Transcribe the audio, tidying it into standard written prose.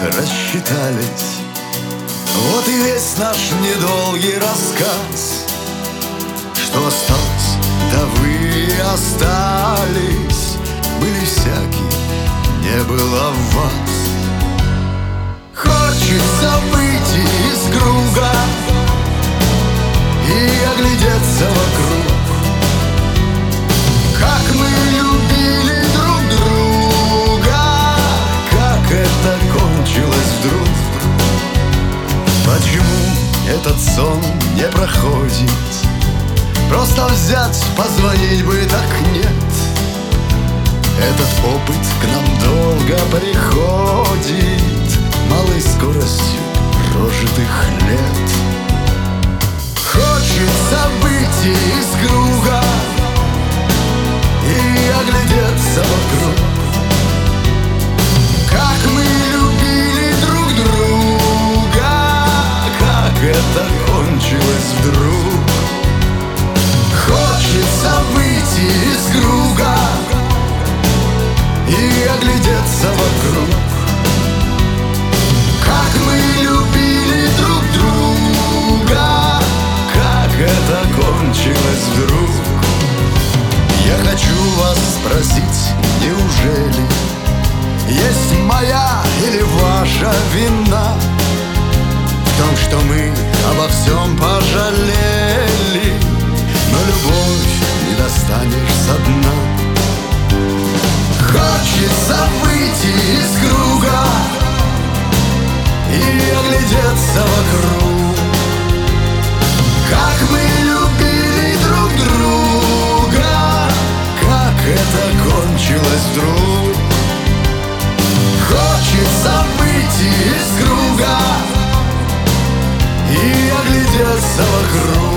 рассчитались. Вот и весь наш недолгий рассказ. Что осталось, да вы и остались. Были всякие, не было в вас. Хочется выйти из круга и оглядеться вокруг. Как мы любили друг друга, как это кончилось вдруг. Почему этот сон не проходит? Просто взять, позвонить бы, так нет. Этот опыт к нам долго приходит, малой скоростью прожитых лет. Хочется выйти из круга и оглядеться вокруг. Как мы любили друг друга, как это кончилось вдруг. Хочется выйти из круга и оглядеться вокруг. Как мы любили друг друга, как это кончилось вдруг. Я хочу вас спросить, неужели есть моя или ваша вина в том, что мы обо всем пожалели, но любовь не достанешь со дна. Хочется выйти из круга и оглядеться вокруг. Как мы любили друг друга, как это кончилось вдруг. Хочется выйти из круга и оглядеться вокруг.